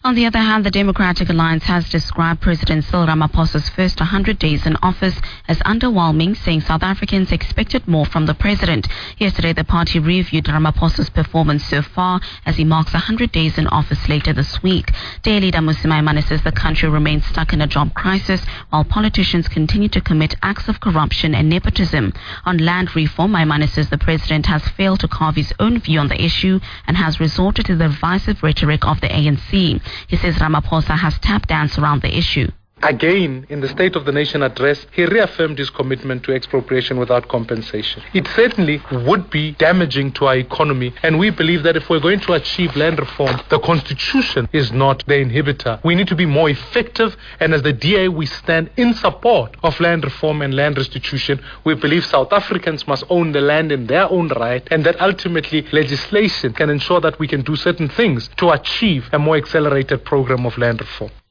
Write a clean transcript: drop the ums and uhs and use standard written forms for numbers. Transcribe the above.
On the other hand, the Democratic Alliance has described President Cyril Ramaphosa's first 100 days in office as underwhelming, saying South Africans expected more from the president. Yesterday, the party reviewed Ramaphosa's performance so far as he marks 100 days in office later this week. DA leader Mmusi Maimane says the country remains stuck in a job crisis while politicians continue to commit acts of corruption and nepotism. On land reform, Maimane says the president has failed to carve his own view on the issue and has resorted to the divisive rhetoric of the ANC. He says Ramaphosa has tap danced around the issue. Again, in the State of the Nation address, he reaffirmed his commitment to expropriation without compensation. It certainly would be damaging to our economy, and we believe that if we're going to achieve land reform, the Constitution is not the inhibitor. We need to be more effective, and as the DA, we stand in support of land reform and land restitution. We believe South Africans must own the land in their own right, and that ultimately legislation can ensure that we can do certain things to achieve a more accelerated program of land reform.